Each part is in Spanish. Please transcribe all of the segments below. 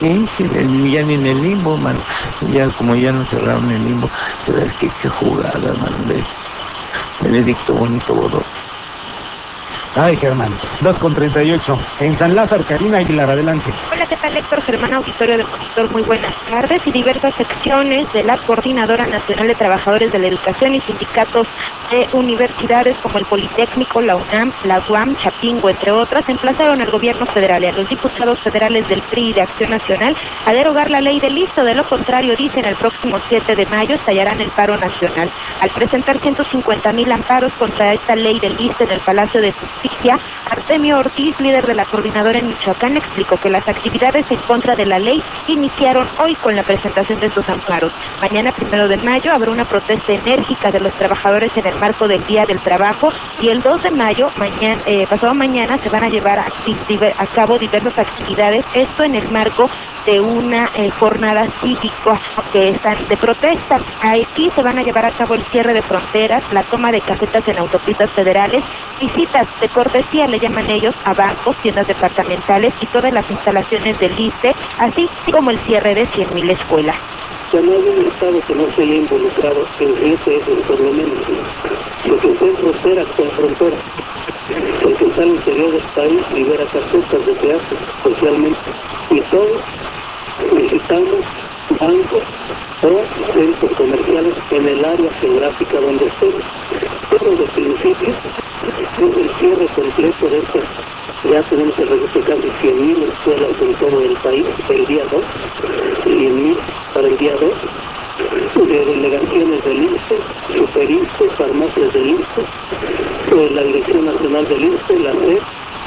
Sí, sí, ya ni en el limbo, mano. Ya como ya nos cerraron el limbo, pero es que qué jugada, mano, de Benedicto Bonito Bodo. Ay, Germán, 2:38. En San Lázaro, Karina Aguilar, adelante. Hola, ¿qué tal, Héctor? Germán, auditorio del Monitor, muy buenas tardes. Y diversas secciones de la Coordinadora Nacional de Trabajadores de la Educación y sindicatos de universidades como el Politécnico, la UNAM, la UAM, Chapingo, entre otras, emplazaron al gobierno federal y a los diputados federales del PRI y de Acción Nacional a derogar la ley del ISSSTE. De lo contrario, dicen, el próximo 7 de mayo estallarán el paro nacional. Al presentar 150,000 amparos contra esta ley del ISSSTE en el Palacio de Justicia, Artemio Ortiz, líder de la coordinadora en Michoacán, explicó que las actividades en contra de la ley iniciaron hoy con la presentación de sus amparos. Mañana, 1 de mayo, habrá una protesta enérgica de los trabajadores en el marco del Día del Trabajo, y el 2 de mayo, pasado mañana, se van a llevar a cabo diversas actividades, esto en el marco de una jornada cívica que están de protesta. Aquí se van a llevar a cabo el cierre de fronteras, la toma de casetas en autopistas federales, visitas de cortesía, le llaman ellos, a bancos, tiendas departamentales y todas las instalaciones del ISSSTE, así como el cierre de 100,000 escuelas. Ya no hay un Estado que no se haya involucrado en ese, por lo menos. Lo que está en frontera con frontera. El que está al interior del país libera casetas de peaje, socialmente. Y todos necesitamos bancos o centros comerciales en el área geográfica donde estemos. Pero de principio es el cierre completo de estas. Ya tenemos el registro de casi 100,000 escuelas en todo el país el día 2, 100,000 para el día 2, de delegaciones del ISSSTE, SuperISSSTE, farmacias del ISSSTE, la Dirección Nacional del ISSSTE, la SEP,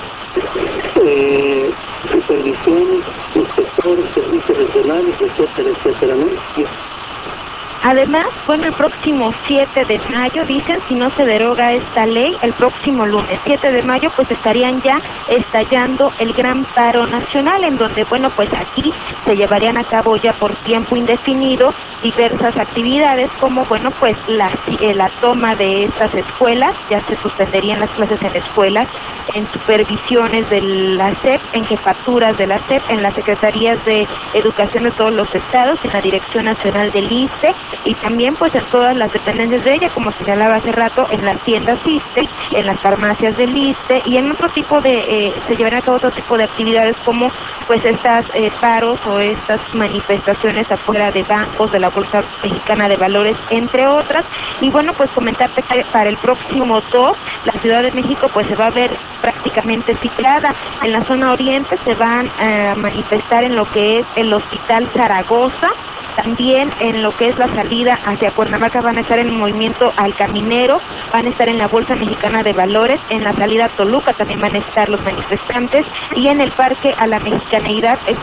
supervisión, inspectores, servicios regionales, etcétera, etcétera, ¿no? Además, bueno, el próximo 7 de mayo, dicen, si no se deroga esta ley, el próximo lunes 7 de mayo, pues estarían ya estallando el gran paro nacional, en donde, bueno, pues aquí se llevarían a cabo ya por tiempo indefinido diversas actividades, como, bueno, pues la toma de estas escuelas, ya se suspenderían las clases en escuelas, en supervisiones de la SEP, en jefaturas de la SEP, en las secretarías de educación de todos los estados, en la Dirección Nacional del ISSSTE, y también pues en todas las dependencias de ella, como señalaba hace rato, en las tiendas ISSSTE, en las farmacias del ISSSTE, y en otro tipo de, se llevarán a cabo otro tipo de actividades como pues estas paros o estas manifestaciones afuera de bancos, de la Bolsa Mexicana de Valores, entre otras. Y bueno, pues comentarte que para el próximo 2, la Ciudad de México pues se va a ver prácticamente ciclada. En la zona oriente se van a manifestar en lo que es el Hospital Zaragoza. También en lo que es la salida hacia Cuernavaca van a estar en el movimiento Al Caminero, van a estar en la Bolsa Mexicana de Valores, en la salida a Toluca también van a estar los manifestantes, y en el Parque a la Mexicaneidad, esto